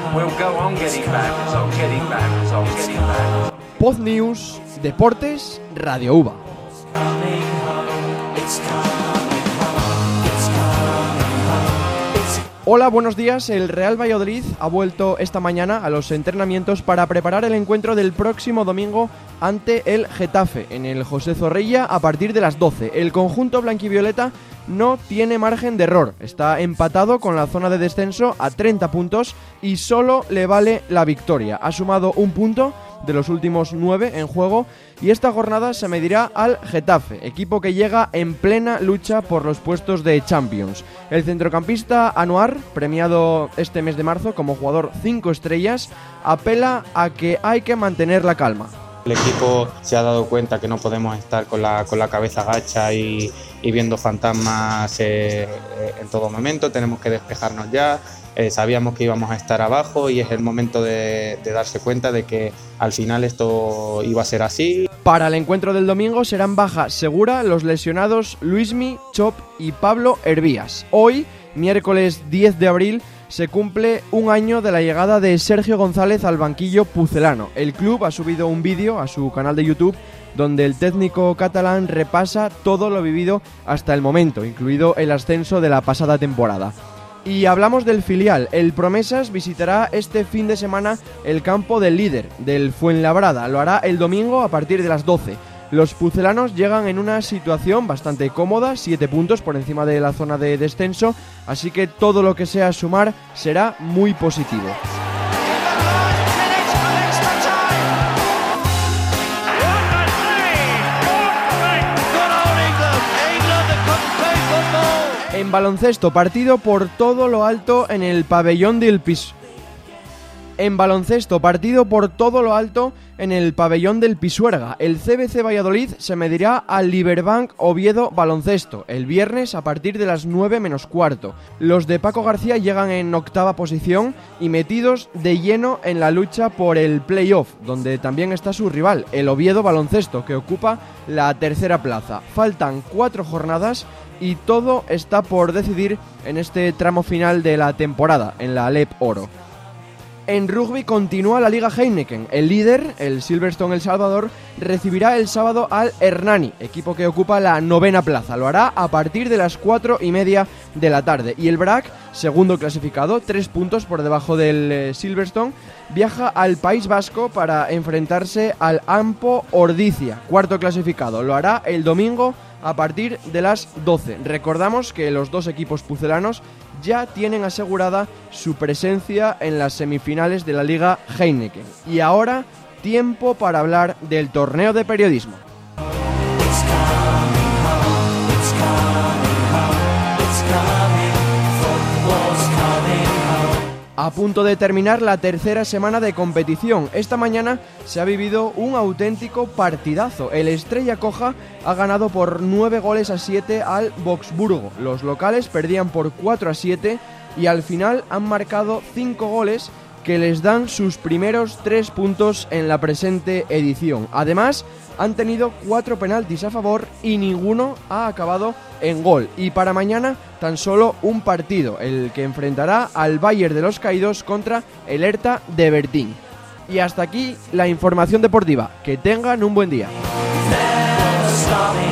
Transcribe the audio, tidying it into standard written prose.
We'll go on getting backwards, on getting backwards, on getting backwards. Pod News, Deportes, Radio UBA. Hola, buenos días. El Real Valladolid ha vuelto esta mañana a los entrenamientos para preparar el encuentro del próximo domingo ante el Getafe en el José Zorrilla a partir de las 12. El conjunto blanquivioleta no tiene margen de error, está empatado con la zona de descenso a 30 puntos y solo le vale la victoria. Ha sumado un punto de los últimos 9 en juego y esta jornada se medirá al Getafe, equipo que llega en plena lucha por los puestos de Champions. El centrocampista Anuar, premiado este mes de marzo como jugador 5 estrellas, apela a que hay que mantener la calma. El equipo se ha dado cuenta que no podemos estar con la cabeza gacha y viendo fantasmas en todo momento. Tenemos que despejarnos ya. Sabíamos que íbamos a estar abajo y es el momento de darse cuenta de que al final esto iba a ser así. Para el encuentro del domingo serán baja segura los lesionados Luismi, Chop y Pablo Hervías. Hoy, miércoles 10 de abril, se cumple un año de la llegada de Sergio González al banquillo pucelano. El club ha subido un vídeo a su canal de YouTube donde el técnico catalán repasa todo lo vivido hasta el momento, incluido el ascenso de la pasada temporada. Y hablamos del filial. El Promesas visitará este fin de semana el campo del líder, del Fuenlabrada. Lo hará el domingo a partir de las 12. Los pucelanos llegan en una situación bastante cómoda, 7 puntos por encima de la zona de descenso, así que todo lo que sea sumar será muy positivo. En baloncesto, partido por todo lo alto en el pabellón del Pisuerga. El CBC Valladolid se medirá al Liberbank Oviedo Baloncesto el viernes a partir de las 9 menos cuarto. Los de Paco García llegan en octava posición y metidos de lleno en la lucha por el playoff, donde también está su rival, el Oviedo Baloncesto, que ocupa la tercera plaza. Faltan 4 jornadas y todo está por decidir en este tramo final de la temporada, en la Alep Oro. En rugby continúa la Liga Heineken. El líder, el Silverstone El Salvador, recibirá el sábado al Hernani, equipo que ocupa la 9ª plaza. Lo hará a partir de las 4:30 de la tarde. Y el BRAC, segundo clasificado, 3 puntos por debajo del Silverstone, viaja al País Vasco para enfrentarse al Ampo Ordizia, cuarto clasificado. Lo hará el domingo a partir de las 12. Recordamos que los dos equipos pucelanos ya tienen asegurada su presencia en las semifinales de la Liga Heineken. Y ahora, tiempo para hablar del torneo de periodismo. A punto de terminar la tercera semana de competición. Esta mañana se ha vivido un auténtico partidazo. El Estrella Coja ha ganado por 9-7 al Boxburgo. Los locales perdían por 4-7 y al final han marcado 5 goles que les dan sus primeros 3 puntos en la presente edición. Además, han tenido 4 penaltis a favor y ninguno ha acabado en gol. Y para mañana tan solo un partido, el que enfrentará al Bayern de los Caídos contra el Hertha de Berlín. Y hasta aquí la información deportiva. Que tengan un buen día.